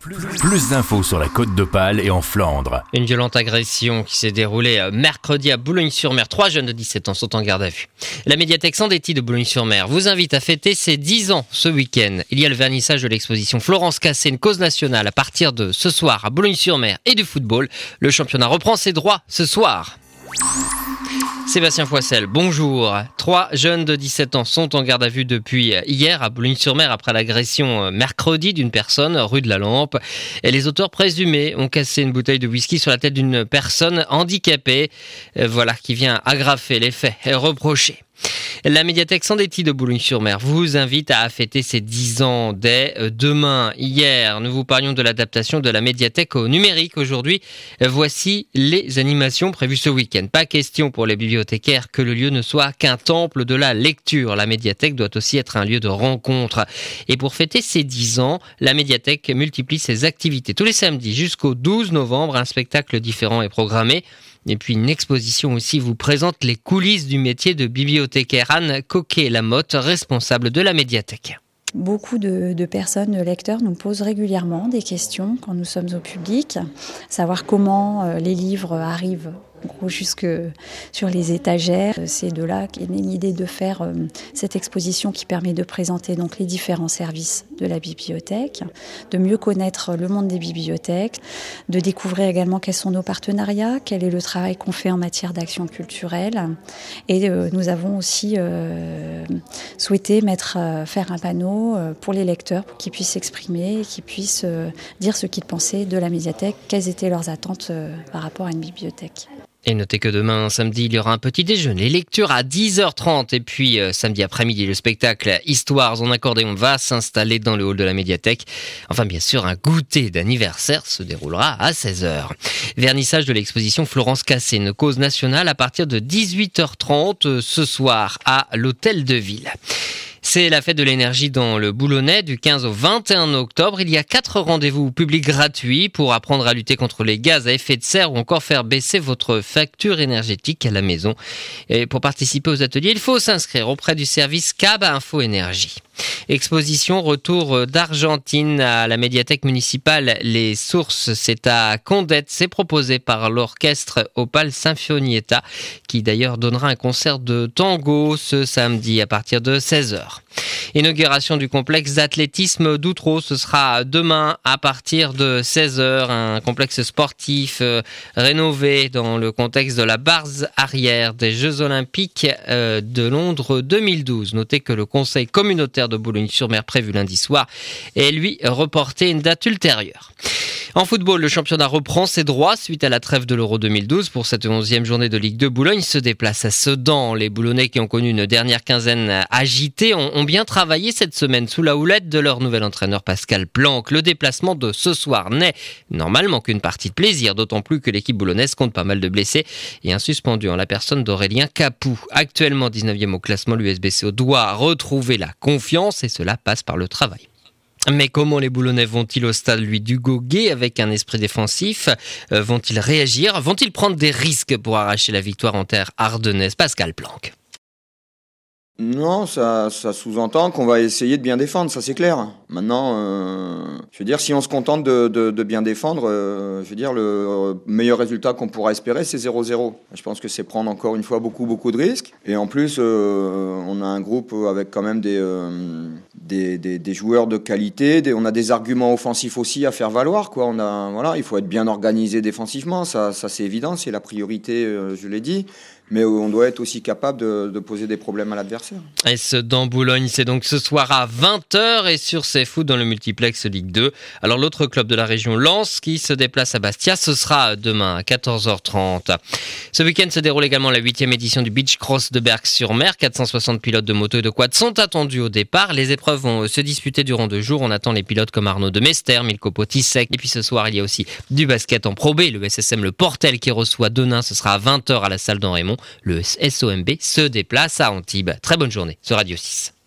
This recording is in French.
Plus d'infos sur la Côte d'Opale et en Flandre. Une violente agression qui s'est déroulée mercredi à Boulogne-sur-Mer. 3 jeunes de 17 ans sont en garde à vue. La médiathèque Sandeti de Boulogne-sur-Mer vous invite à fêter ses 10 ans ce week-end. Il y a le vernissage de l'exposition Florence Cassé, une cause nationale à partir de ce soir à Boulogne-sur-Mer et du football. Le championnat reprend ses droits ce soir. Sébastien Foissel, bonjour. 3 jeunes de 17 ans sont en garde à vue depuis hier à Boulogne-sur-Mer après l'agression mercredi d'une personne rue de la Lampe. Et les auteurs présumés ont cassé une bouteille de whisky sur la tête d'une personne handicapée. Voilà qui vient agrafer les faits reprochés. La médiathèque Sandeti de Boulogne-sur-Mer vous invite à fêter ses 10 ans dès demain. Hier, nous vous parlions de l'adaptation de la médiathèque au numérique. Aujourd'hui, voici les animations prévues ce week-end. Pas question pour les bibliothécaires que le lieu ne soit qu'un temple de la lecture. La médiathèque doit aussi être un lieu de rencontre. Et pour fêter ses 10 ans, la médiathèque multiplie ses activités. Tous les samedis jusqu'au 12 novembre, un spectacle différent est programmé. Et puis une exposition aussi vous présente les coulisses du métier de bibliothécaire. Anne Coquet-Lamotte, responsable de la médiathèque. Beaucoup de personnes, de lecteurs, nous posent régulièrement des questions quand nous sommes au public, savoir comment les livres arrivent en gros jusque sur les étagères. C'est de là qu'est née l'idée de faire cette exposition qui permet de présenter donc les différents services de la bibliothèque, de mieux connaître le monde des bibliothèques, de découvrir également quels sont nos partenariats, quel est le travail qu'on fait en matière d'action culturelle. Et nous avons aussi souhaité faire un panneau pour les lecteurs pour qu'ils puissent s'exprimer, qu'ils puissent dire ce qu'ils pensaient de la médiathèque, quelles étaient leurs attentes par rapport à une bibliothèque. Et notez que demain, samedi, il y aura un petit déjeuner, lecture à 10h30. Et puis, samedi après-midi, le spectacle Histoires en accordéon va s'installer dans le hall de la médiathèque. Enfin, bien sûr, un goûter d'anniversaire se déroulera à 16h. Vernissage de l'exposition Florence Cassé, une cause nationale à partir de 18h30 ce soir à l'Hôtel de Ville. C'est la fête de l'énergie dans le Boulonnais du 15 au 21 octobre. Il y a 4 rendez-vous publics gratuits pour apprendre à lutter contre les gaz à effet de serre ou encore faire baisser votre facture énergétique à la maison. Et pour participer aux ateliers, il faut s'inscrire auprès du service CAB Info Énergie. Exposition Retour d'Argentine à la médiathèque municipale Les Sources. C'est à Condette. C'est proposé par l'orchestre Opale Sinfonietta qui d'ailleurs donnera un concert de tango ce samedi à partir de 16h. Inauguration du complexe d'athlétisme d'Outreau, ce sera demain à partir de 16h, un complexe sportif rénové dans le contexte de la base arrière des Jeux Olympiques de Londres 2012. Notez que le conseil communautaire de Boulogne-sur-Mer prévu lundi soir est lui reporté une date ultérieure. En football, le championnat reprend ses droits suite à la trêve de l'Euro 2012. Pour cette 11e journée de Ligue 2, Boulogne se déplace à Sedan. Les Boulonnais qui ont connu une dernière quinzaine agitée ont bien travaillé cette semaine sous la houlette de leur nouvel entraîneur Pascal Planck. Le déplacement de ce soir n'est normalement qu'une partie de plaisir, d'autant plus que l'équipe boulonnaise compte pas mal de blessés et un suspendu en la personne d'Aurélien Capou. Actuellement 19e au classement, l'USBCO doit retrouver la confiance et cela passe par le travail. Mais comment les Boulonnais vont-ils au stade d'Hugo Guet avec un esprit défensif ? Vont-ils réagir ? Vont-ils prendre des risques pour arracher la victoire en terre ardennaise ? Pascal Planck. Non, ça sous-entend qu'on va essayer de bien défendre, ça c'est clair. Maintenant, je veux dire, si on se contente de bien défendre, je veux dire, le meilleur résultat qu'on pourra espérer, c'est 0-0. Je pense que c'est prendre encore une fois beaucoup de risques. Et en plus, on a un groupe avec quand même des joueurs de qualité. On a des arguments offensifs aussi à faire valoir, quoi. Il faut être bien organisé défensivement, ça c'est évident, c'est la priorité, je l'ai dit. Mais on doit être aussi capable de poser des problèmes à l'adversaire. Et ce dans Boulogne, c'est donc ce soir à 20h et sur CFoot dans le multiplex Ligue 2. Alors l'autre club de la région, Lens, qui se déplace à Bastia, ce sera demain à 14h30. Ce week-end se déroule également la 8e édition du Beach Cross de Berck-sur-Mer. 460 pilotes de moto et de quad sont attendus au départ. Les épreuves vont se disputer durant 2 jours. On attend les pilotes comme Arnaud de Mester, Milko Potisek. Et puis ce soir, il y a aussi du basket en Pro B. Le SSM Le Portel qui reçoit Denain. Ce sera à 20h à la salle d'En Raymond. Le SOMB se déplace à Antibes. Très bonne journée sur Radio 6.